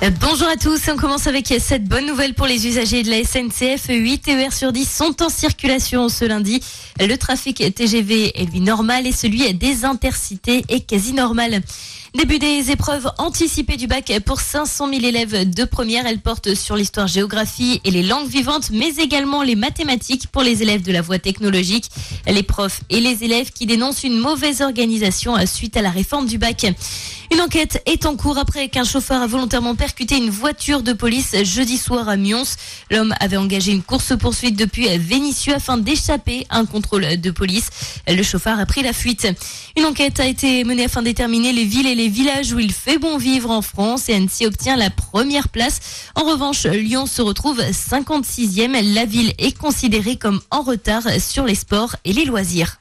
Bonjour à tous, on commence avec cette bonne nouvelle pour les usagers de la SNCF. 8 TER sur 10 sont en circulation ce lundi. Le trafic TGV est lui normal et celui des intercités est quasi normal. Début des épreuves anticipées du bac pour 500 000 élèves de première. Elles portent sur l'histoire, géographie et les langues vivantes, mais également les mathématiques pour les élèves de la voie technologique. Les profs et les élèves qui dénoncent une mauvaise organisation suite à la réforme du bac. Une enquête est en cours après qu'un chauffeur a volontairement percuté une voiture de police jeudi soir à Mions. L'homme avait engagé une course-poursuite depuis Vénissieux afin d'échapper à un contrôle de police. Le chauffeur a pris la fuite. Une enquête a été menée afin de déterminer les villes et les villages où il fait bon vivre en France et Annecy obtient la première place. En revanche, Lyon se retrouve 56e. La ville est considérée comme en retard sur les sports et les loisirs.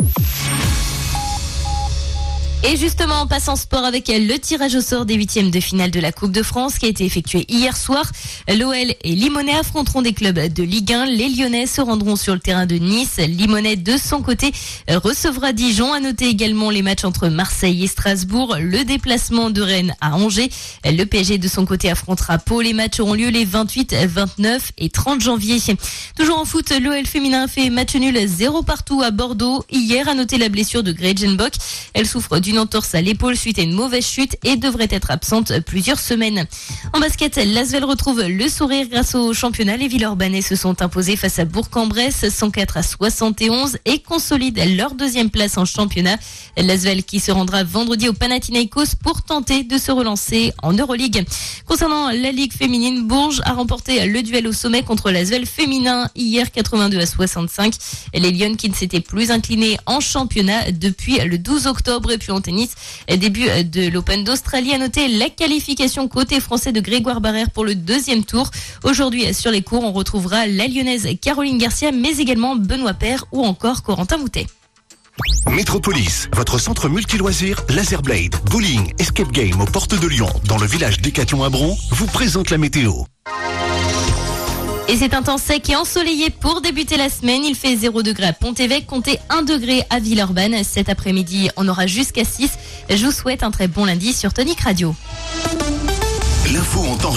Et justement, on passe en sport avec le tirage au sort des 8e de finale de la Coupe de France qui a été effectué hier soir. L'OL et Limonest affronteront des clubs de Ligue 1. Les Lyonnais se rendront sur le terrain de Nice. Limonest, de son côté, recevra Dijon. À noter également les matchs entre Marseille et Strasbourg. Le déplacement de Rennes à Angers. Le PSG, de son côté, affrontera Pau. Les matchs auront lieu les 28, 29 et 30 janvier. Toujours en foot, l'OL féminin fait match nul 0 partout à Bordeaux. Hier, à noter la blessure de Grejenbach. Elle souffre d'une entorse à l'épaule suite à une mauvaise chute et devrait être absente plusieurs semaines. En basket, l'Asvel retrouve le sourire grâce au championnat. Les Villeurbanais se sont imposés face à Bourg-en-Bresse 104-71 et consolident leur deuxième place en championnat. L'Asvel qui se rendra vendredi au Panathinaikos pour tenter de se relancer en Euroleague. Concernant la Ligue féminine, Bourges a remporté le duel au sommet contre l'Asvel féminin hier 82-65. Les Lyonnes qui ne s'étaient plus inclinées en championnat depuis le 12 octobre. Et puis en tennis, début de l'Open d'Australie. À noter la qualification côté français de Grégoire Barrère pour le deuxième tour. Aujourd'hui, sur les cours, on retrouvera la Lyonnaise Caroline Garcia, mais également Benoît Paire ou encore Corentin Moutet. Métropolis, votre centre multi-loisirs, Laserblade, bowling, escape game aux portes de Lyon, dans le village d'Écathlon à Bron, vous présente la météo. Et c'est un temps sec et ensoleillé pour débuter la semaine. Il fait 0 degré à Pont-Évêque, comptez 1 degré à Villeurbanne. Cet après-midi, on aura jusqu'à 6. Je vous souhaite un très bon lundi sur Tonic Radio. L'info en temps